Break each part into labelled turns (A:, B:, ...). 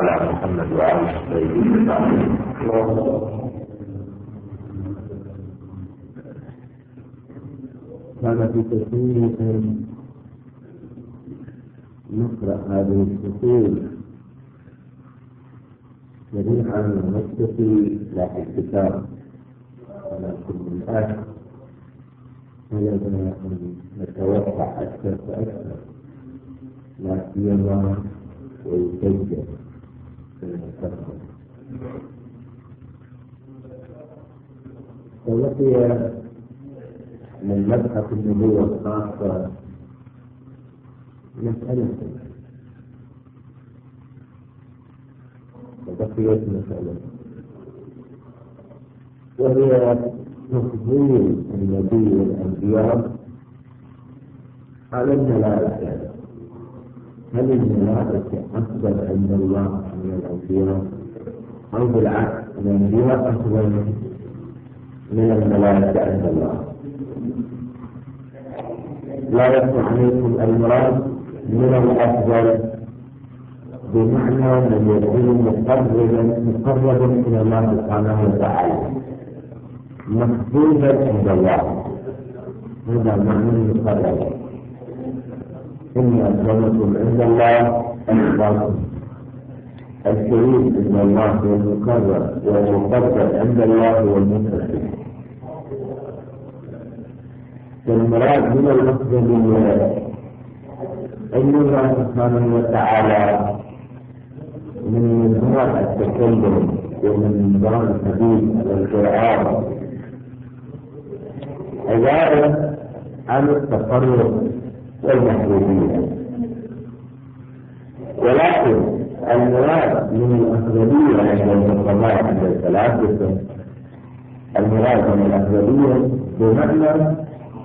A: على محمد وعلى سيدنا
B: كان في كثير أن نقرأ هذه الفصول جميعا ونكتفي لا في الكتاب ولكن من الآن يجب أن نتوسع أكثر فأكثر لا سيما ويسجل في المستقبل. وبقي من مبحث النبوة الخاصة مسألة، وبقيت مسألة وهي تفضيل النبي والأنبياء على الملائكة. هل الملائكة أفضل عند الله من الأنبياء أو بالعكس الأنبياء أفضل من الملائكة عند الله؟ لا يصح عليكم المراد من الأفضل بمعنى من يكون مقربا إلى الله سبحانه وتعالى محبوبا عند الله، هذا معنى مقرب. إن أكرمكم عند الله أتقاكم. الكريم عند الله هو المقرب والمقدر عند الله هو المتقي. فالمراد من الأفضلية أن الله سبحانه وتعالى من منظار التكلم ومن منظار الحديث والقرآن عبارة عن التفرق والمحبوبية، ولكن المراد من الأفضلية عند المقامات عند الثلاثة، المراد من الأفضلية بمعنى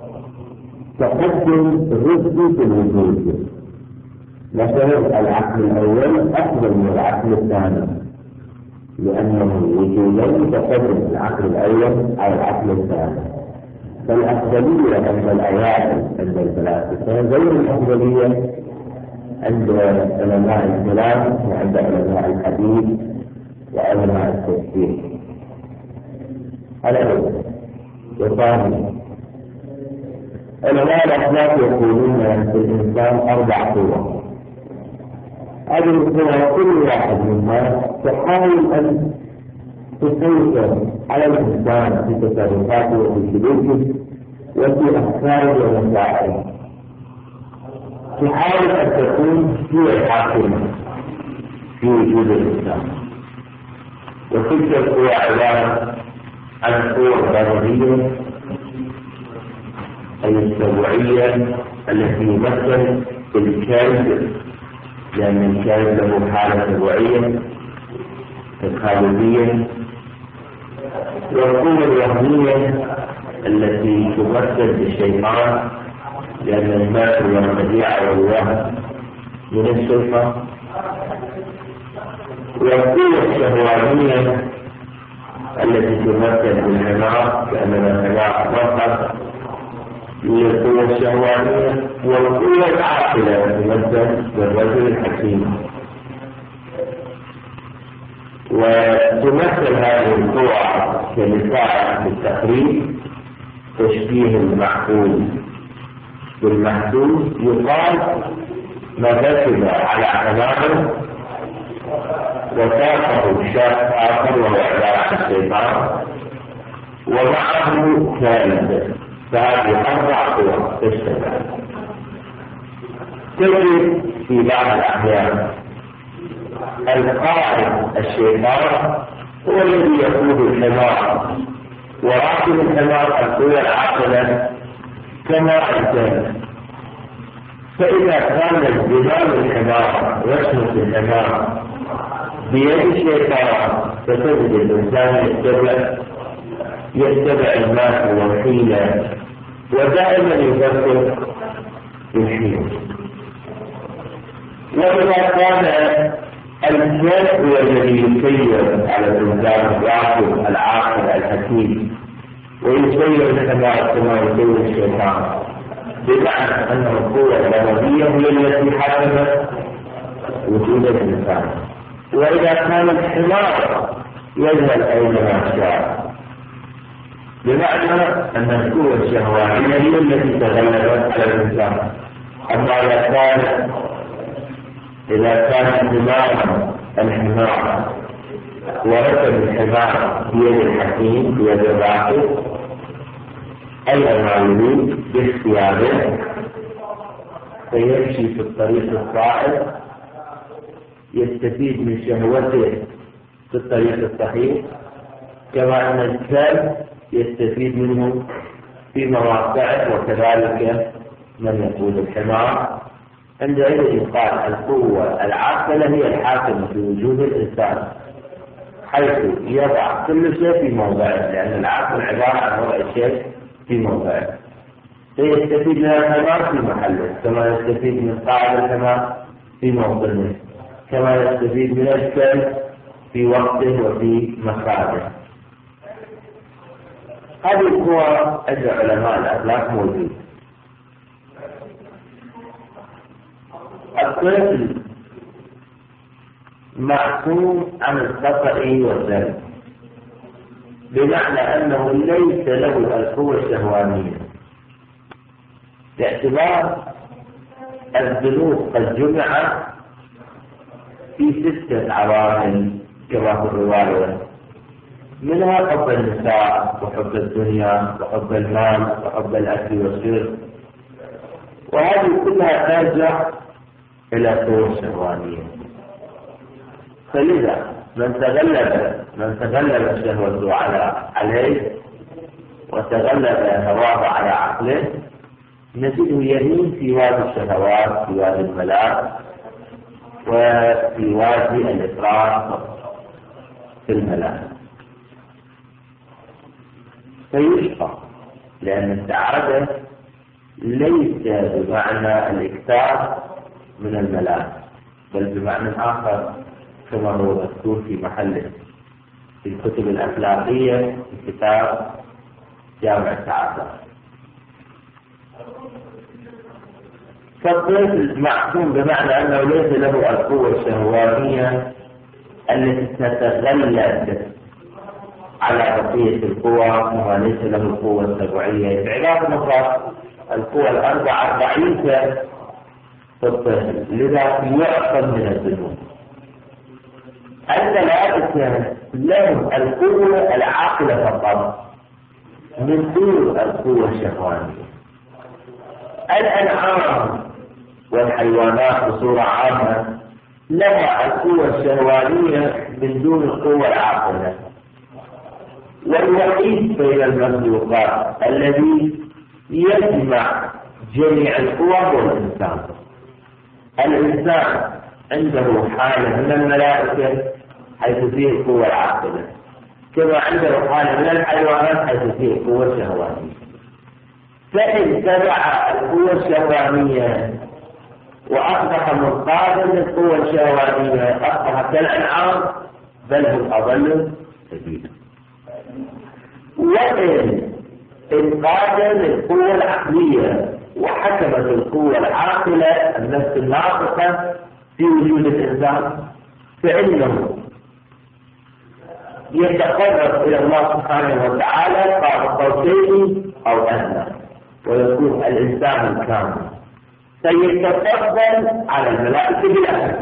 B: تقدم الرزق في الوجود. مثلا العقل الأول أفضل من العقل الثاني لأنه وجودين تقدم العقل الأول على العقل الثاني. فالأفضلية عند الأوائل عند الفلاسفة غير الأفضلية عند علماء الكلام وعند علماء الحديث وعلماء التفسير. الأول وثاني علماء الأخلاق يقولون في الإنسان 4 قوى. هذه القوى كل واحد منها تحاول أن تسيطر على الإنسان في تصرفاته وفي سلوكه وفي أفكاره ومشاعره، تحاول أن تكون هي الحاكمة في وجود الإنسان. وتلك القوى عبارة عن القوى الضرورية أي السبوعية التي يمثل الكلب، لأن الكلب له حالة سبوعية الخالدية، والقوة الوهمية التي تمثل بالشيطان، لأن الماء والخديعة والوهم من الشيطان، والقوة الشهوانية التي تمثل بالحمار، لأن الحمار فقط للقوة الشهوانية، والقوة العاقلة تمثل بالرجل الحكيم. وتمثل هذه القوى كمثال في التقريب تشبيه المعقول بالمحدود. يقال ما ركب على حمار وساقه شاب آخر وهو عبارة عن الشيطان ومعه كلب، فهذه 4 قوى تشتغل. تجد في بعض الأحيان القائد الشيطان هو الذي يقود الحمار، وراكب الحمار القوى العاقلة كما الكلب. فإذا كان زمام الحمار رسمة الحمار بيد الشيطان فتجد الإنسان يتبع الماء والحيلة ودائما يفكر بالحيلة. وإذا كان الكلب هو الذي يسير على الإنسان الراكب العاقل الحكيم ويسير الحمار كما يسير الشيطان، بمعنى أن القوة الغربية هي التي حكمت وجود الإنسان. وإذا كان الحمار يذهب أينما شاء، بمعنى أن القوة الشهوانية هي التي تغلبت على الإنسان. أما إذا كان الحمار وركب الحمار بيد الحكيم بيد الراكب أي ما يريد باختياره، فيمشي في الطريق الصائب يستفيد من شهوته في الطريق الصحيح، كما أن الكلب يستفيد منه في مواقعه، وكذلك من يقود الحمار. عندئذ يقال القوة العاقلة هي الحاكمة في وجود الإنسان، حيث يضع كل شيء في موضعه، لأن العقل عبارة عن وضع الشيء في موضعه. فيستفيد من الحمار في محله، كما يستفيد من قاعدة الحمار في موطنه، كما يستفيد من الكلب في وقته وفي مخرجه. هذه القوى عند علماء الأخلاق موجودة. الطفل معصوم عن الخطأ والذنب، بمعنى أنه ليس له القوة الشهوانية، باعتبار الذنوب قد جمع في 6 عوامل كما في الرواية، منها حب النساء وحب الدنيا وحب المال وحب الأكل والشرب، وهذه كلها ترجع إلى القوة الشهوانية. فلذا من تغلب الشهوة عليه وتغلب هواه على عقله، نجده يميل في وادي الشهوات، في وادي الملاذ، وفي وادي الإفراط في الملاذ، فيشقى، لأن السعادة ليس بمعنى الإكثار من الملاذ، بل بمعنى آخر كما هو مذكور في محله في الكتب الأخلاقية في كتاب جامع السعادة. فالطفل معصوم بمعنى أنه ليس له القوة الشهوانية التي تتغلب على بقية القوى، كما ليس له القوة السبعية. بعلاوة نقاط القوى ال4 ضعيفة في الطفل، لذا يعصم من الذنوب. الملائكة لهم القوة العاقلة فقط من دون القوة الشهوانية. الأنعام والحيوانات بصورة عامة لها القوة الشهوانية من دون القوة العاقلة. والوحيد بين المخلوقات الذي يجمع جميع القوى هو الإنسان. الإنسان عنده حالة من الملائكة حيث فيه القوة العاقلة، كما عنده حالة من الحيوانات حيث فيه القوة الشهوانية. فإن تبع القوة الشهوانية وأصبح منقاذا للقوة الشهوانية، أصبح كالأنعام بل هم أضل سبيلا. وإن انقاذا للقوة العقلية وحكمت القوة العاقلة النفس الناطقة في وجود الإنسان، فإنه يتقرب إلى الله سبحانه وتعالى قاب قوسين أو أدنى، ويكون الإنسان الكامل، فيتفضل على الملائكة بلا شك.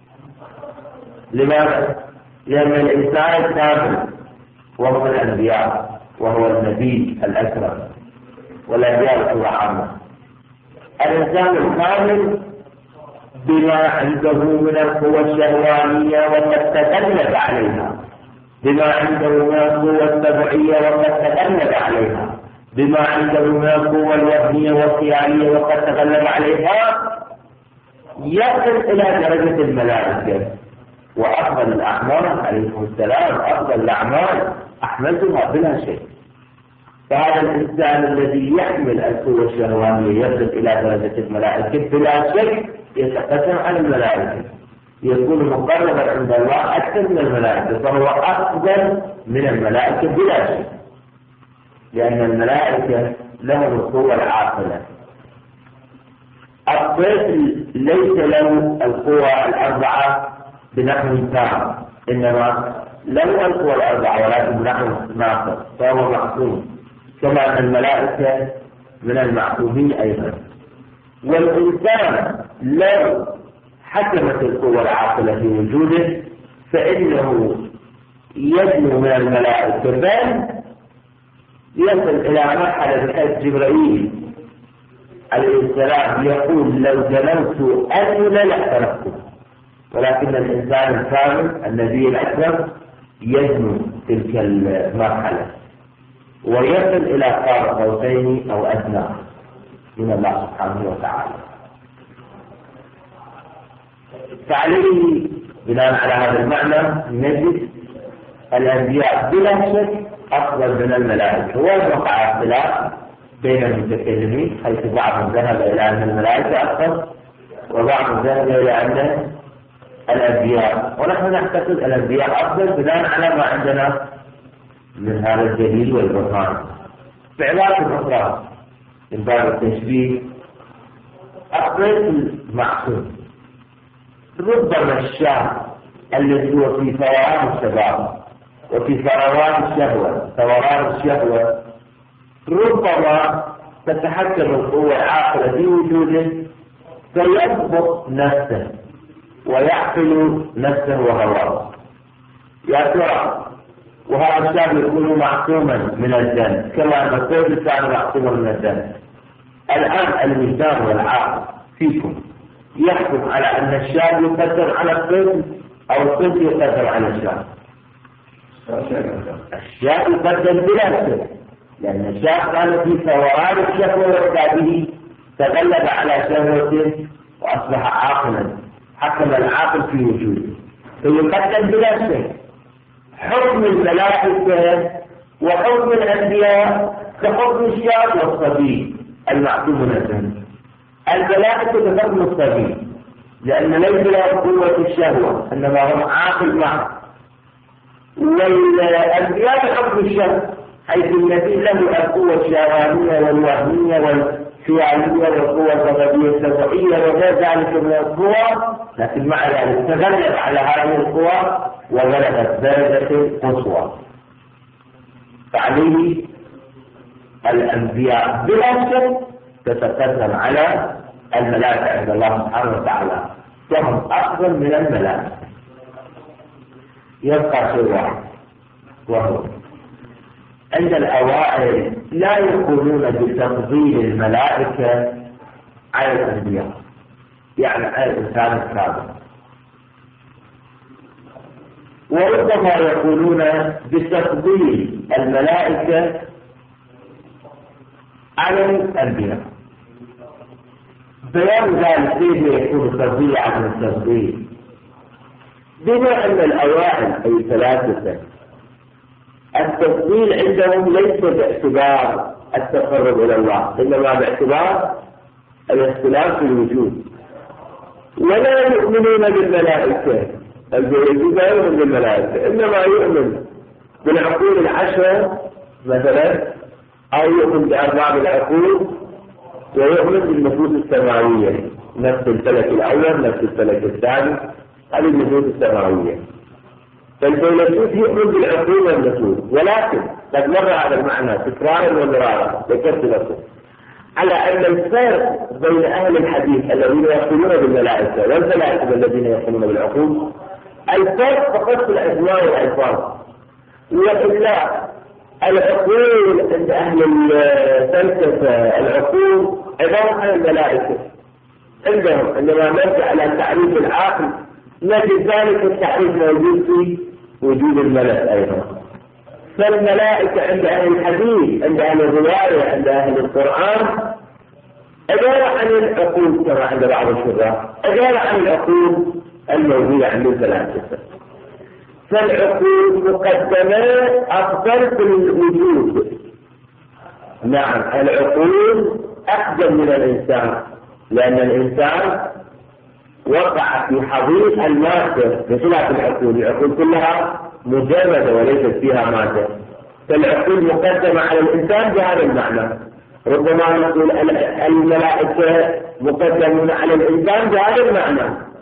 B: لماذا؟ لأن الإنسان الكامل وهو الأنبياء، وهو النبي الأكرم، والأنبياء بصورة عامة. الإنسان الكامل بما عنده من القوة الشهوانية وقد تغلب عليها، بما عنده من القوة السبعية وقد تغلب عليها، بما عنده من القوة الوهمية والخيالية وقد تغلب عليها، يصل إلى درجة الملائكة. وأفضل الأعمال عليكم السلام، أفضل الأعمال أحمدها بلا شيء. فهذا الإنسان الذي يحمل القوة الشهوانية يصل إلى درجة الملائكة بلا شك، يتقدم عن الملائكة، يكون مقربا عند الله أكثر من الملائكة، فهو أفضل من الملائكة بلا شك، لأن الملائكة لهم القوة العاقلة. الطفل ليس له القوى ال4 بنحو تام، إنما لم القوى الأربعة ولكن بنحو ناقص فهو معصوم، كما أن الملائكة من المعصومين أيضا. والإنسان لو حكمت القوى العاقلة في وجوده فإنه يدنو من الملائكة، بل يصل إلى مرحلة بحيث جبرائيل عليه السلام يقول لو جنوت أنا لاحترقته، ولكن الإنسان الكامل النبي الأكرم يدنو تلك المرحلة ويصل إلى قاب قوسين أو أدنى من الله سبحانه وتعالى. فعليه بناء على هذا المعنى نجد الأنبياء بلا شك أفضل من الملائكة، ووقع اختلاف بين المتكلمين حيث بعضهم ذهب إلى أن الملائكة أفضل وبعضهم ذهب إلى أن الأنبياء، ونحن نعتقد الأنبياء أفضل بناء على ما عندنا من هذا الدليل والبرهان. بعبارة أخرى من باب التشبيه، أفضل المعصوم ربما الشاب الذي هو في ثوران الشباب وفي ثوران الشهوة ربما تتحكم القوة العاقلة في وجوده فيضبط نفسه ويعقل نفسه وهواه. يا ترى وهذا الشاب يكون معصوما من الذنب كما أن الطفل كان معصوما من الذنب. الآن الميزان والعقل فيكم يحكم على أن الشاب يقدر على الطفل أو الطفل يقدر على الشاب. الشاب يقدر بنفسه لأن الشاب كان في ثوران الشهوة وإعداده تغلب على شهوته وأصبح عاقلا، حكم العاقل في وجوده فيقدم بنفسه. حكم الملائكة وحكم الأنبياء كحكم الشاب والصبي المعصوم من الذنب. الملائكة كحكم الصبي لأن ليس له قوة الشهوة إنما هو عاقل معه، والأنبياء كحكم الشاب حيث الذي له القوة الشهوانية والوهمية والخيالية والقوة الغضبية السبعية وغير ذلك من القوى، لكن مع ذلك تغلب على هذه القوى وغلبت درجة قصوى. فعليه الأنبياء بلا شك تتقدم على الملائكة عند الله سبحانه وتعالى وهم أفضل من الملائكة. يبقى شيء واحد وهو عند الأوائل لا يقولون بتفضيل الملائكة على الأنبياء، يعني على الإنسان الكامل، وربما يقولون بتفضيل الملائكة على الأنبياء. بيان ذلك كيف يكون التفضيل عن التفضيل؟ بما أن الأوائل أي ثلاثة التفضيل عندهم ليس باعتبار التقرب إلى الله إنما باعتبار الاختلاف في الوجود، ولا يؤمنون بالملائكة. الجويدي لا يؤمن بالملائكة إنما يؤمن بالعقول العشرة مثلا، أو يؤمن بأرباب العقول، ويؤمن بالنفوس السماوية نفس الفلك الأول نفس الفلك الثاني، هذه النفوس السماوية. فالفيلسوف يؤمن بالعقول والنفوس، ولكن قد مر هذا المعنى تكرارا ومرارا ذكرت لكم على أن الفرق بين أهل الحديث الذين يقولون بالملائكة والملائكة الذين يقولون بالعقول الفرق فقط في الأسماء والألفاظ، وإلا العقول عند أهل الفلسفة العقول عبارة عن الملائكة عندهم، عندما نرجع على تعريف العقل نجد ذلك التعريف موجود في وجود الملك أيضا. فالملائكة عند أهل الحديث عند أهل الرواية عند أهل القرآن عبارة عن العقول كما عند بعض الشراح، عبارة عن العقول الموجودة عند الفلاسفة. فالعقول مقدمة أفضل في الوجود. نعم العقول أقدم من الإنسان لأن الإنسان وقع في حضيض المادة بخلاف العقول. العقول كلها مجردة وليست فيها مادة، فالعقول مقدمة على الإنسان بهذا المعنى. ربما نقول الملائكة مقدمون على الإنسان بهذا المعنى،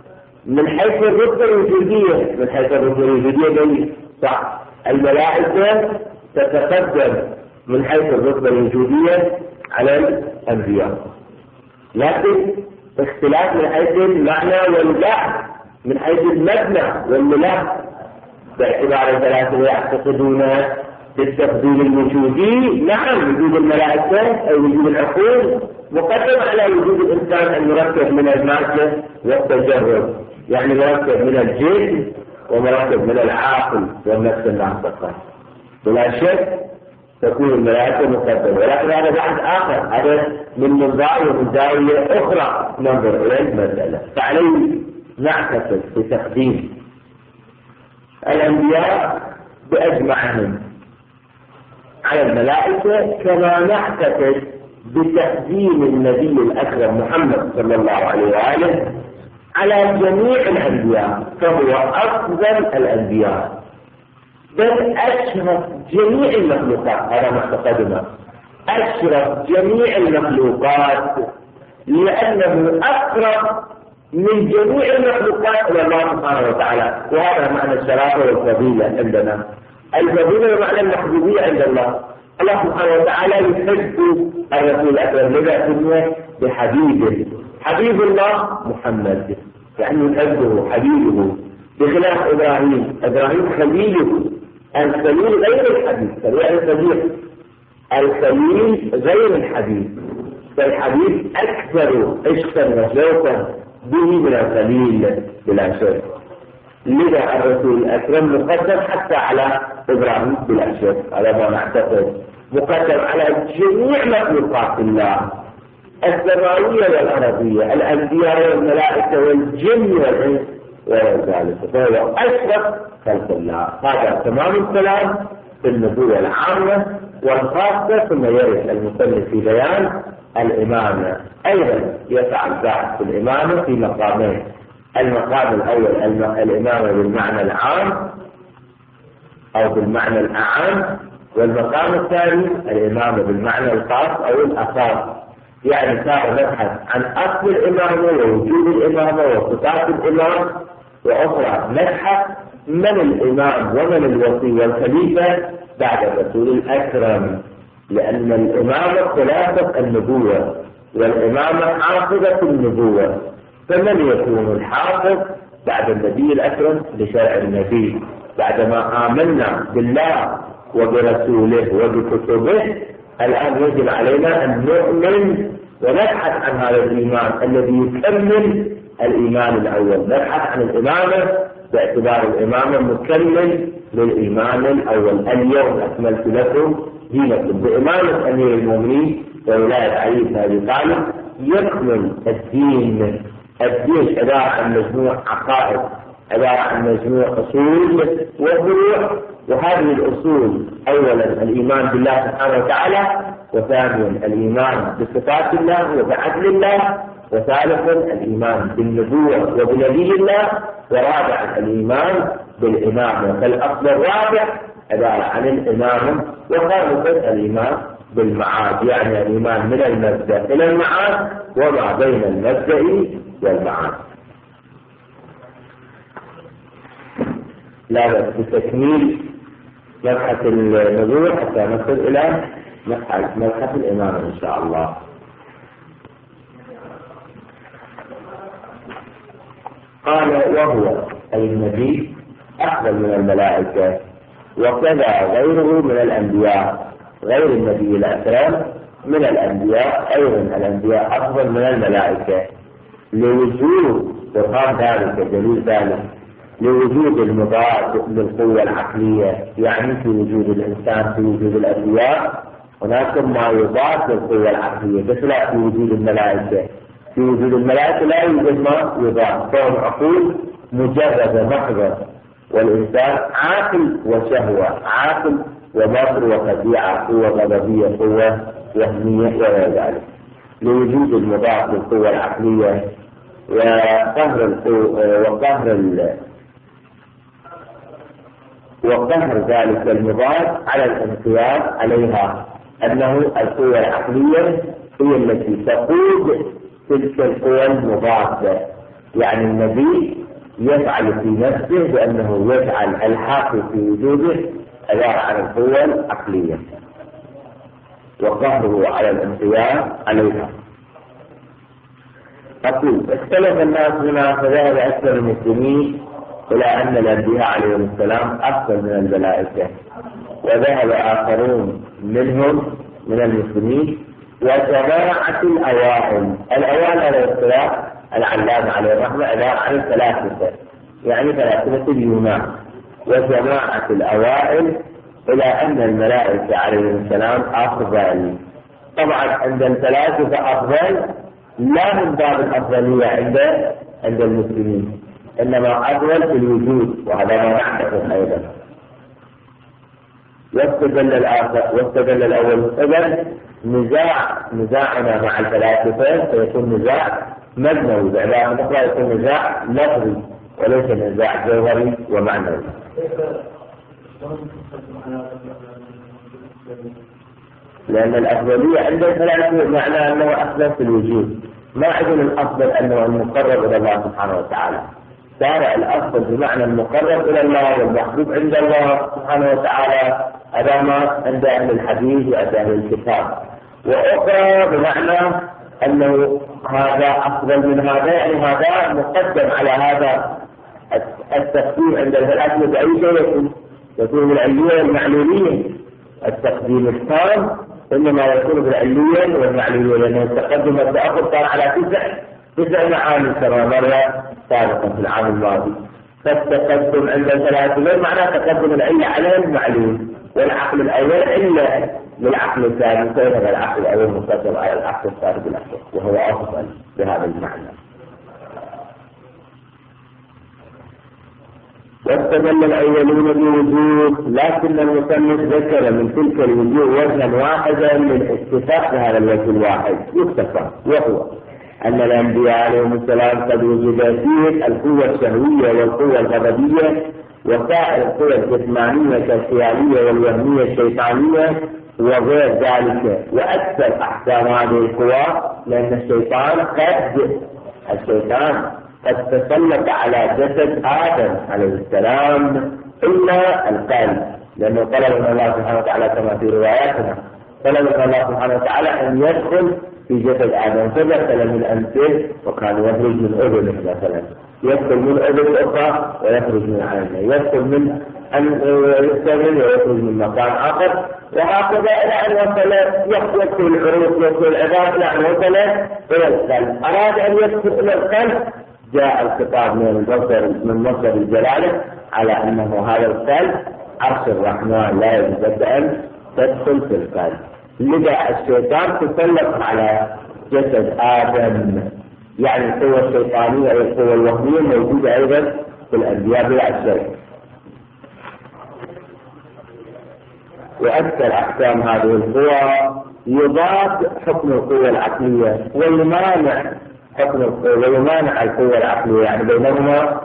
B: من حيث الرتبة الوجودية، من حيث الرتبة الوجودية صح، الملائكة تتقدم من حيث الرتبة الوجودية على الأنبياء، لكن اختلاف من حيث المعنى والبعث، من حيث المبنى والملاك، باعتبار الثلاثة يعتقدون بالتفضيل الوجودي. نعم، وجود الملائكة أو وجود العقول مقدم على وجود الإنسان المركب من المادة والتجرد، يعني مركب من الجسم ومركب من العقل والنفس الناطقة. بلا شك تكون الملائكة مقدمة، ولكن هذا بعد آخر، هذا من منظار ومن زاوية أخرى ننظر إلى المسألة. فعليه نعتقد بتقديم الأنبياء بأجمعهم على الملائكة، كما نعتقد بتقديم النبي الأكرم محمد صلى الله عليه وآله على جميع الأنبياء، فهو أفضل الأنبياء بل أشرف جميع المخلوقات. هذا معتقدنا، أشرف جميع المخلوقات، لأنه أقرب من جميع المخلوقات إلى الله سبحانه وتعالى. وهذا معنى الشرافة والفضيلة عندنا. الفضيلة معنى المحبوبية عند الله. الله سبحانه وتعالى يحب الرسول الأكرم، لذا سمي بحبيبه. حبيب الله محمد، يعني يحبه حبيبه، بخلاف إبراهيم. إبراهيم خليله، الخليل غير الحبيب، يعني الخليل غير الحبيب، فالحبيب أكثر عشقا وشوقا به من الخليل بلا شك. لذا الرسول الأكرم مقدم حتى على إبراهيم بلا شك، على ما نعتقد مقدم على جميع مخلوقات الله السماوية والأرضية، الأنبياء والملائكة والجن والإنس وغير ذلك، فهو أشرف خلق الله. هذا تمام الكلام في النبوة العامة والخاصة، ثم يرد المصنف في بيان الإمامة. أيضا يفعل ذلك في الإمامة في مقامين: المقام الأول الإمامة بالمعنى العام أو بالمعنى الأعام، والمقام الثاني الإمامة بالمعنى الخاص أو الأخاص. يعني صار نبحث عن أصل الإمامة ووجود الإمامة وصفات الإمام، وأخرى نبحث من الإمام ومن الوصي والخليفة بعد الرسول الأكرم، لأن الإمامة خلافة النبوة والإمامة حافظة النبوة. فمن يكون الحافظ بعد النبي الأكرم لشرع النبي؟ بعدما آمنا بالله وبرسوله وبكتبه، الآن يجب علينا أن نؤمن ونبحث عن هذا الإيمان الذي يكمل الإيمان الأول. نبحث عن الإمامة باعتبار الإمامة مكمل للإيمان الأول. اليوم أكملت لكم دينكم، بإمامة أمير المؤمنين وولاية علي بن أبي طالب يكمل الدين. الدين عبارة عن مجموع عقائد، عبارة عن مجموع أصول وفروع، وهذه الأصول أولا الإيمان بالله سبحانه وتعالى، وثانيا الإيمان بصفات الله وبعدل الله، وثالثا الإيمان بالنبوة وبنبي الله، ورابعا الإيمان بالإمامة. فالأصل الرابع عبارة عن الإمامة، وخامسا الإيمان بالمعاد، يعني الإيمان من المبدأ إلى المعاد وما بين المبدأ والمعاد. لا بأس بتكميل مبحث النبوة حتى نصل إلى مبحث الإمامة إن شاء الله. قال: وهو أي النبي أفضل من الملائكة، وكذا غيره من الأنبياء، غير النبي الأكرم من الأنبياء أيضا الأنبياء أفضل من الملائكة، لوجود وقام ذلك دليل ذلك لوجود المضاد للقوة العقلية، يعني في وجود الإنسان في وجود الأنبياء هناك ما يضاد للقوة العقلية، بس لا في وجود الملائكة. في وجود الملائكة لا يوجد ما يضاد، فهم عقول مجردة محضة، والإنسان عاقل وشهوة، عاقل ومصر وخديعة، قوة غضبية، قوة وهمية وغير ذلك. لوجود المضاد للقوة العقلية وقهر ذلك المضاد على الانقياد عليها، أنه القوة العقلية هي التي تقود تلك القوى المضادة. يعني النبي يفعل في نفسه بأنه يجعل الحاكم في وجوده عبارة عن القوة العقلية وقهره على الانقياد عليها. أقول اختلف الناس هنا فذهب أكثر المسلمين إلى أن الأنبياء عليهم السلام أفضل من الملائكة، وذهب آخرون منهم من المسلمين وجماعة الأوائل على الاختلاف العلامة عليه الرحمة عبارة عن ثلاثة، يعني ثلاثة اليونان، وجماعة الأوائل إلى أن الملائكة عليهم السلام أفضل. طبعا عند الثلاثة أفضل لا من باب الأفضلية عند المسلمين، إنما أفضل في الوجود، وهذا ما نعتقد أيضا. واستدل الأول إذن نزاعنا مع الفلاسفة سيكون نزاع مبنوي، بعبارة أخرى يكون نزاع لفظي وليس نزاع جوهري ومعنوي. لأن الأفضلية عند الفلاسفة معنى أنه أفضل في الوجود، ما عندنا الأفضل أنه المقرب إلى الله سبحانه وتعالى. صار الأفضل بمعنى المقرب إلى الله والمحبوب عند الله سبحانه وتعالى، هذا ما عند أهل الحديث وعند أهل الكتاب. وأخرى بمعنى أنه هذا أفضل من هذا، يعني هذا مقدم على هذا. التقديم عند الفلاسفة بأي شيء يكون بالعلية والمعلولية، التقديم التام إنما يكون بالعلية والمعلولية، لأنه التقدم والتأخر كان على تسع معاني كما مر سابقا في العام الماضي. فالتقدم عند الفلاسفة معناه تقدم العلة على المعلول، والعقل الأول علة للعقل الثاني، فإذا العقل الأول مقدم على العقل الثاني بالأخير، وهو أفضل بهذا المعنى. واستدل الأولون بوجوه، لكن المصنف ذكر من تلك الوجوه وجها واحدا للاكتفاء بهذا الوجه الواحد يكتفى، وهو أن الأنبياء عليهم السلام قد وجد فيه القوة الشهوية والقوة الغضبية وسائر القوى الجسمانية كالخيالية والوهمية الشيطانية وغير ذلك. وأكثر أحكام هذه القوى لأن الشيطان قد تسلط على جسد آدم عليه السلام إلا القلب، لأنه طلب من الله سبحانه وتعالى كما في رواياتنا، طلب من الله سبحانه وتعالى أن يدخل في جسد آدم، فدخل من أنفه وكان يخرج من أذنه مثلا، يدخل من أذن أخرى ويخرج من عينه، يدخل من أن يستمر ويخرج من مكان آخر، وهكذا إلى أن وصل يدخل العروق يدخل العظام إلى أن وصل إلى القلب. أراد أن يدخل إلى القلب، جاء الخطاب من مصدر الجلالة على أنه هذا القلب عرش الرحمن لا يجوز أن تدخل في القلب. لذا الشيطان تسلط على جسد آدم، يعني القوة الشيطانية والقوة الوهمية موجودة أيضا في الأنبياء بلا شك. وأكثر أحكام هذه القوى يضاد حكم القوة العقلية ويمانع حكم القوة ويمانع القوة العقلية، يعني بينهما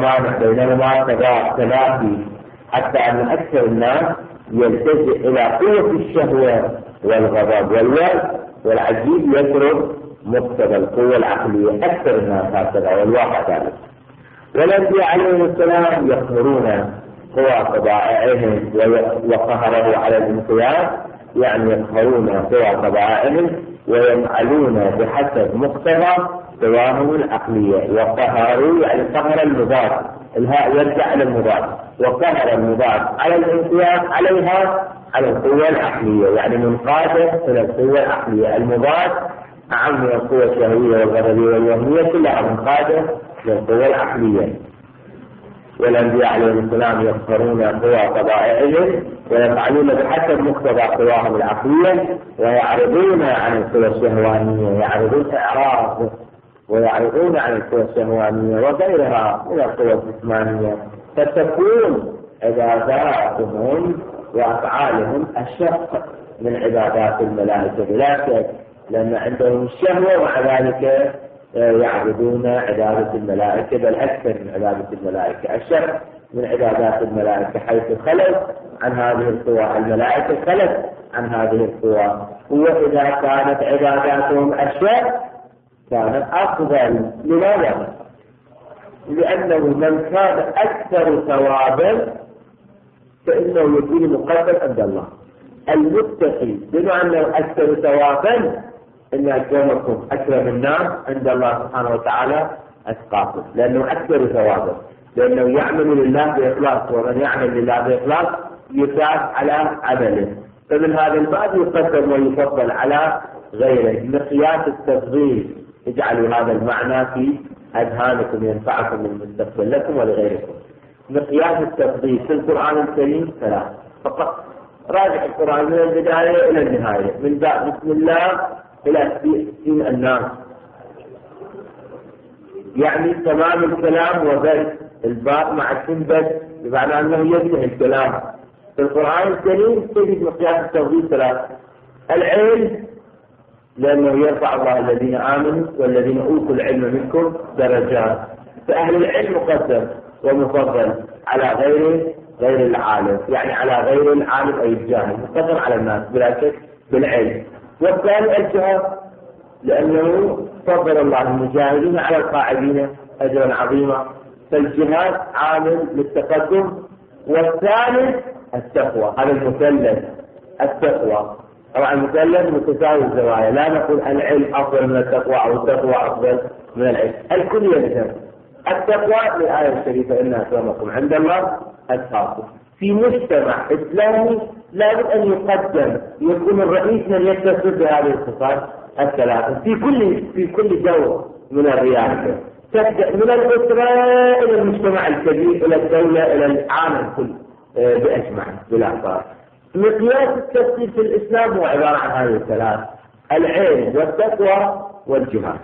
B: تنافي، حتى أن أكثر الناس يلتجئ إلى قوة الشهوة والغضب والوعي، والعجيب يترك مقتضى القوة العقلية. أكثر الناس هكذا والواقع ذلك. والأنبياء عليهم السلام يقهرون قوى طبائعهم وقهره على الانقياد، يعني يقهرون قوى طبائعهم ويفعلون بحسب مقتضى قواهم العقلية. وقهروا يعني قهر المضاد، الهاء يرجع إلى المضاد، وقهر المضاد على الانقياد عليها على القوة العقلية، يعني منقادة إلى القوة العقلية. المضاد أعم من القوة الشهوية والغضبية والوهمية، كلها منقادة للقوة العقلية. والأنبياء عليهم السلام يقهرون قوى طبائعهم ويفعلون بحسب مقتضى قواهم العقلية، ويعرضون عن القوى الشهوانية، يعرضون إعراض ويعرضون عن القوى الشهوانية وغيرها من القوى الجسمانية، فتكون عباداتهم وأفعالهم أشق من عبادات الملائكة بلا شك، لأن عندهم الشهوة ومع ذلك يعبدون عبادة الملائكة، بل أكثر من عبادة الملائكة، أشق من عبادات الملائكة، حيث خلت عن هذه القوى. الملائكة خلت عن هذه القوى، وإذا كانت عباداتهم أشق كانت أفضل. لماذا؟ لأنه من كان أكثر ثوابا فإنه يكون مقدم عند الله. المتقي بما أنه أكثر ثوابا إن أكرمكم أكرم الناس عند الله سبحانه وتعالى أتقاكم، لأنه أكثر ثوابا، لأنه يعمل لله بإخلاص، ومن يعمل لله بإخلاص يثاب على عمله. فمن هذا الباب يقدم ويفضل على غيره. مقياس التفضيل اجعلوا هذا المعنى في أذهانكم ينفعكم من المستقبل لكم ولغيركم. مقياس التفضيل في القرآن الكريم ثلاث فقط. راجع القرآن من البداية إلى النهاية، من بسم الله إلى سين الناس، يعني تمام الكلام وبدء الباب مع السنبت، بمعنى أنه ينتهي الكلام. في القرآن الكريم تجد مقياس التفضيل ثلاث. العلم، لأنه يرفع الله الذين آمنوا والذين أوتوا العلم منكم درجات، فأهل العلم مقدم ومفضل على غير العالم، يعني على غير العالم أي الجاهل، مقدم على الناس بلا شك بالعلم. والثاني الجهاد، لأنه فضل الله المجاهدين على القاعدين أجرا عظيما، فالجهاد عامل للتقدم. والثالث التقوى، هذا المثلث التقوى. طبعا المثلث متساوي الزوايا، لا نقول العلم أفضل من التقوى أو التقوى أفضل من العلم، الكل يلزم. التقوى للآية الشريفة إن أكرمكم عند الله أتقاكم. في مجتمع إسلامي لابد أن يقدم، يكون الرئيس من يتصف بهذه الصفات الثلاثة في كل دور من الرياسة، تبدأ من الأسرة إلى المجتمع الكبير إلى الدولة إلى العالم كله بأجمع بلا فرق. مقياس التفسير في الإسلام هو عبارة عن هذه الثلاث: العلم والتقوى والجهاد.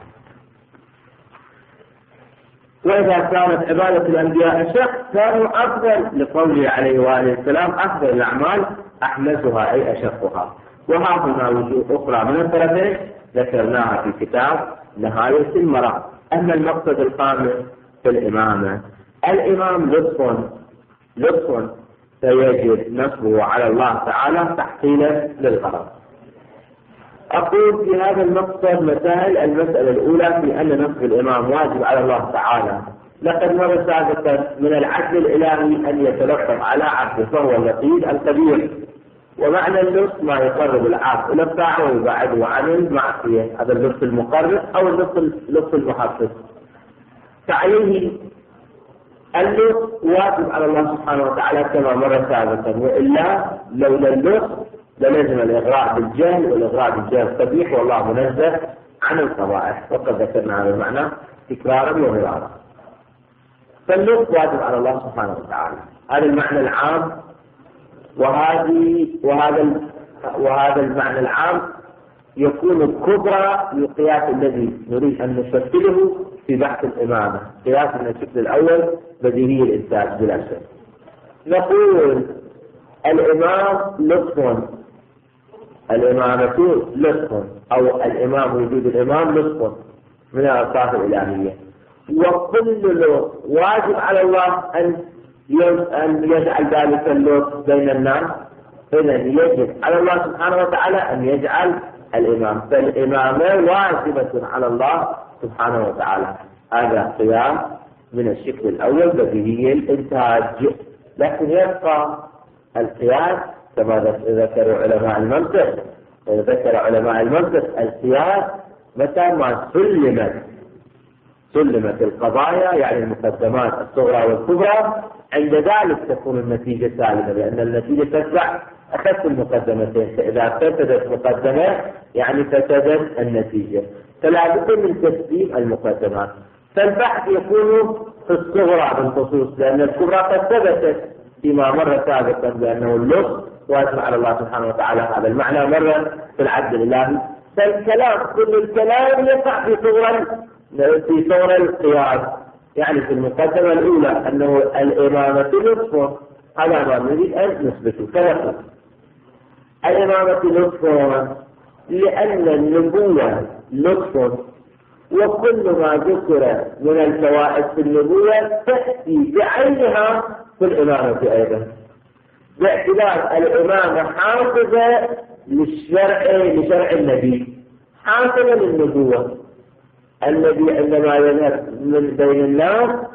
B: وإذا كانت عبادة الأنبياء أشق كانوا أفضل، لقوله عليه وآله السلام: أفضل الأعمال أحمسها أي أشقها. وها هنا وجوه أخرى من الطرفين ذكرناها في كتاب نهاية المرام. أما المقصد الخامس في الإمامة، الإمام لطف فيجب نصبه على الله تعالى تحصيلا للغرض. أقول في هذا المقصد مسائل. المسألة الأولى في أن نصب الإمام واجب على الله تعالى. لقد مر سابقا من العدل الإلهي أن يتلطف على عبده، فهو اللطيف الخبير. ومعنى اللطف ما يقرب العبد إلى الطاعة ويبعده عن المعصية، هذا اللطف المقرب أو اللطف المحفز. فعليه اللطف واجب على الله سبحانه وتعالى كما مر سابقا، وإلا لولا اللطف للزم الإغراء بالجهل، والإغراء بالجهل قبيح والله منزه عن القبائح، وقد ذكرنا هذا المعنى تكرارا ومرارا. فاللطف واجب على الله سبحانه وتعالى، هذا المعنى العام. وهذا المعنى العام يكون الكبرى للقياس الذي نريد أن نشكله في بحث الإمامة. قياس من الشكل الأول بديهي الإنسان بلا شك. نقول الإمام لطف، الإمامة لطف، أو الإمام وجود الإمام لطف من الأوصاف الإلهية. وكل لطف واجب على الله أن يجعل ذلك اللطف بين الناس، إذن يجب على الله سبحانه وتعالى أن يجعل الإمام، فالإمامة واجبة على الله سبحانه وتعالى. هذا قياس من الشكل الأول بديهي الإنتاج. لكن يبقى القياس كما ذكر علماء المنطق القياس متى ما سلمت القضايا، يعني المقدمات الصغرى والكبرى، عند ذلك تكون النتيجة سالمة، لأن النتيجة تتبع أخذت المقدمتين، فإذا فسدت مقدمة يعني فسدت النتيجة، فلا بد من تسليم المقدمات. فالبحث يكون في الصغرى بالخصوص، لأن الكبرى قد ثبتت فيما مر سابقا بأنه اللطف واجب على الله سبحانه وتعالى. هذا المعنى مر في العدل الإلهي. فالكلام كل الكلام يقع في صغر القياس، يعني في المقدمة الأولى أنه الإمامة لطف، هذا ما نريد أن نثبته. فنقول الإمامة لطف لأن النبوة لطف، وكل ما ذكر من الفوائد في النبوة تأتي بعينها في الإمامة أيضا، باعتبار الإمامة حافظة لشرع النبي، حافظة للنبوة. النبي عندما يذهب من بين الناس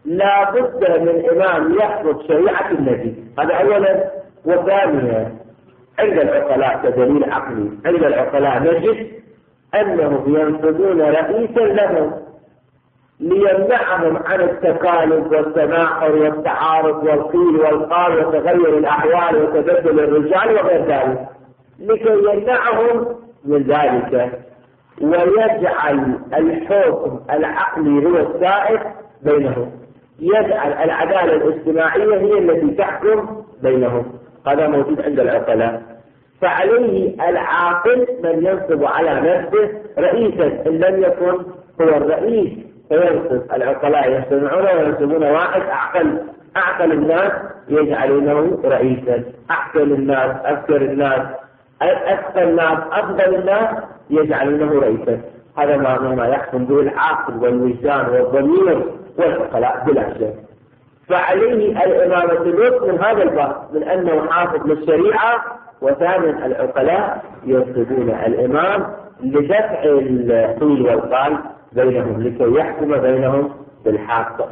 B: لا بد من إمام يحفظ شريعة النبي، هذا أولا. وثانيا عند العقلاء كدليل عقلي، عند العقلاء نجد أنهم ينصبون رئيسا لهم ليمنعهم عن التكالب والتناحر والتعارض والقيل والقال وتغير الأحوال وتبدل الرجال وغير ذلك، لكي يمنعهم من ذلك ويجعل الحكم العقلي هو السائد بينهم، يجعل العدالة الاجتماعية هي التي تحكم بينهم. هذا موجود عند العقلاء. فعليه العاقل من ينصب على نفسه رئيسا، إن لم يكن هو الرئيس فينصب العقلاء يجتمعون وينصبون واحد أعقل الناس يجعلونه رئيسا، أحسن الناس أذكر الناس أذكى الناس أفضل الناس يجعلونه رئيسا. هذا ما يحكم به العقل والوجدان والضمير والعقلاء بلا شك. فعليه الإمامة الوسط من هذا الباب، من أنه حافظ للشريعة. وثانيا العقلاء ينصبون الإمام لدفع القيل والقال بينهم لكي يحكم بينهم بالحق.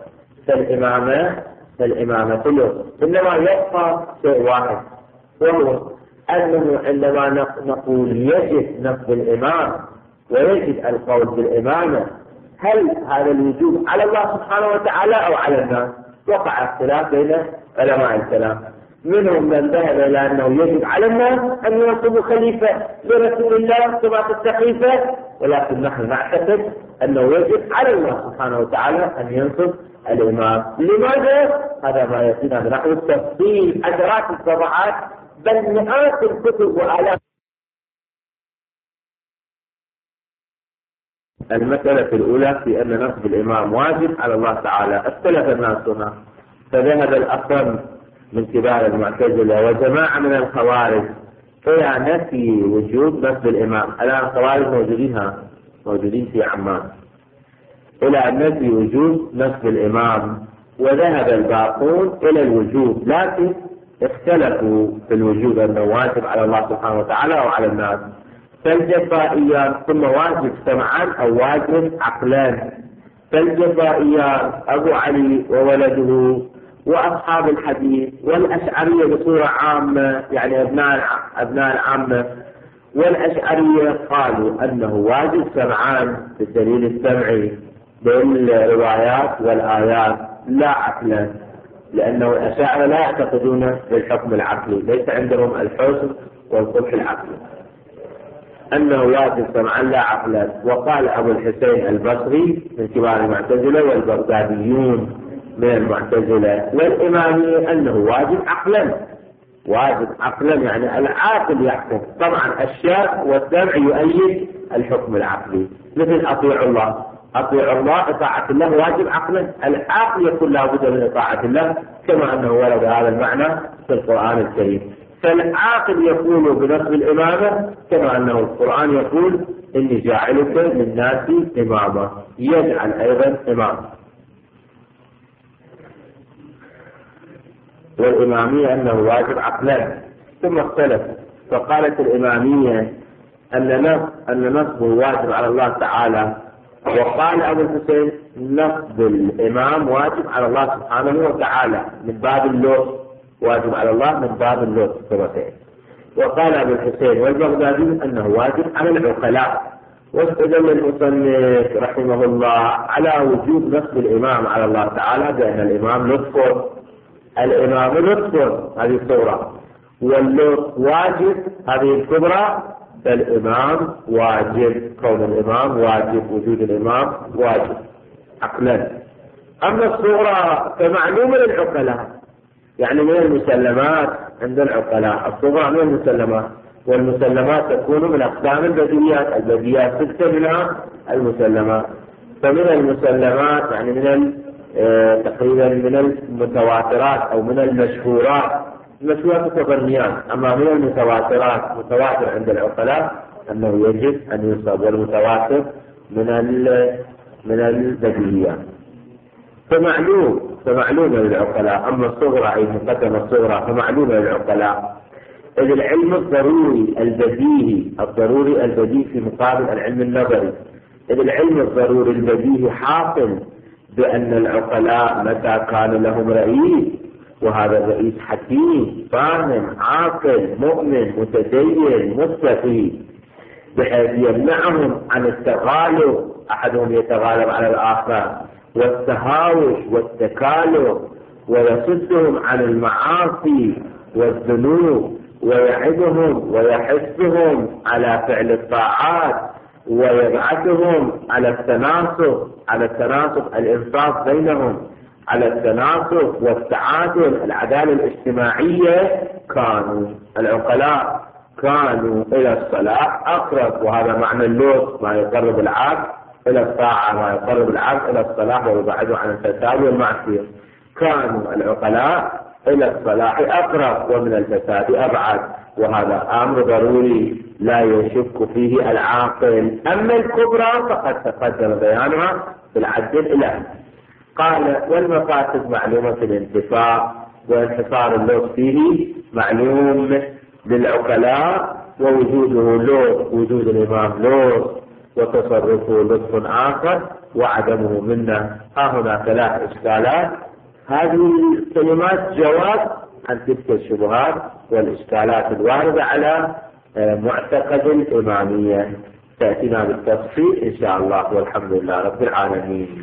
B: فالإمامة الوسط. إنما يبقى شيء واحد، وهو أنه عندما نقول يجب نصب الإمام ويجب القول بالإمامة، هل هذا الوجوب على الله سبحانه وتعالى أو على الناس؟ وقع اختلاف بين علماء الكلام، منهم من ذهب إلى أنه يجب على الناس أن ينصبوا خليفة لرسول الله كما في السقيفة، ولكن نحن نعتقد أنه يجب على الله سبحانه وتعالى أن ينصب الإمام. لماذا؟ هذا ما يأتينا نحو التفصيل عشرات الصفحات بل مئات الكتب وآلاف. المسألة الأولى في أن نصب الإمام واجب على الله تعالى. اختلف الناس هنا، فذهب الأصم من كبار المعتزلة وجماعة من الخوارج إلى نفي وجوب نصب الإمام. الآن الخوارج موجودين في عمان، إلى نفي وجوب نصب الإمام، وذهب الباقون إلى الوجوب، لكن اختلفوا في الوجوب أنه واجب على الله سبحانه وتعالى أو على الناس. فالجفائيان ثم واجب سمعان أو واجب عقلان. فالجفائيان أبو علي وولده وأصحاب الحديث والأشعرية بصورة عامة، يعني أبناء العامة، والأشعرية قالوا أنه واجب سمعان بالدليل السمعي بالروايات والآيات لا عقلا، لأنه الأشاعرة لا يعتقدون بالحكم العقلي، ليس عندهم الحسن والقبح العقلي، أنه واجب سمعا لا عقلا. وقال أبو الحسين البصري من كبار المعتزلة والبغداديون من المعتزلة والإمامية أنه واجب عقلا، يعني العاقل يحكم. طبعا الشرع والسمع يؤيد الحكم العقلي، مثل أطيع الله إطاعة الله واجب عقلا، العاقل يقول لا بد من إطاعة الله كما أنه ورد هذا المعنى في القرآن الكريم. فالعاقل يقول بنصب الإمامة كما أنه القرآن يقول إني جاعلك للناس إماما، يجعل أيضا إمام. والإمامية أنه واجب عقلا. ثم اختلف فقالت الإمامية أن نصبه واجب على الله تعالى، وقال أبو الحسين نصب الإمام واجب على الله سبحانه وتعالى من باب اللطف، واجب على الله من باب اللطف كمثال. وقال أبو الحسين والبغدادي أنه واجب على العقلاء. واستدل المصنف رحمه الله على وجوب نصب الإمام على الله تعالى بأن الإمام لطف هذه الصورة، واللطف واجب هذه الكبرى، فالإمام واجب، كون الإمام واجب، وجود الإمام واجب عقلا. أما الصغرى فمعلومة للعقلاء، يعني من المسلمات عند العقلاء، الصغرى من المسلمات، والمسلمات تكون من أقسام البديهيات 6 منها المسلمات. فمن المسلمات يعني تقريبا من المتواترات أو من المشهورات التبنيات. أما من المتواترات متواتر عند العقلاء أنه يجب أن ينصب، والمتواتر من البديهيات. فمعلومة للعقلاء. أما الصغرى أي مقدمة الصغرى فمعلومة للعقلاء، إذ العلم الضروري البديهي في مقابل العلم النظري، إذ العلم الضروري البديهي حاصل بأن العقلاء متى كان لهم رئيس، وهذا الرئيس حكيم فاهم عاقل مؤمن متدين مستفيد، بحيث يمنعهم عن التغالب، أحدهم يتغالب على الآخر، والتهاوش والتكالب، ويصدهم عن المعاصي والذنوب، ويعدهم ويحثهم على فعل الطاعات، ويبعثهم على التناصف الإنصاف بينهم، على التناصف والتعادل العدالة الاجتماعية. كانوا العقلاء كانوا إلى الصلاح أقرب، وهذا معنى اللطف، ما يقرب العبد إلى الطاعة، ما يقرب العبد إلى الصلاح ويبعده عن الفساد والمعصية. كانوا العقلاء إلى الصلاح أقرب ومن الفساد أبعد، وهذا أمر ضروري لا يشك فيه العاقل. أما الكبرى فقد تقدم بيانها في العد الإلهي. قال والمفاسد معلومة الانتفاع وانحصار اللطف فيه معلوم للعقلاء، ووجوده لطف وجود الإمام لطف، وتصرفه لطف آخر، وعدمه منه. هنا 3 إشكالات. هذه الكلمات جواب عن تلك الشبهات والإشكالات الواردة على معتقد الإمامية، تأتينا بالتفصيل إن شاء الله، والحمد لله رب العالمين.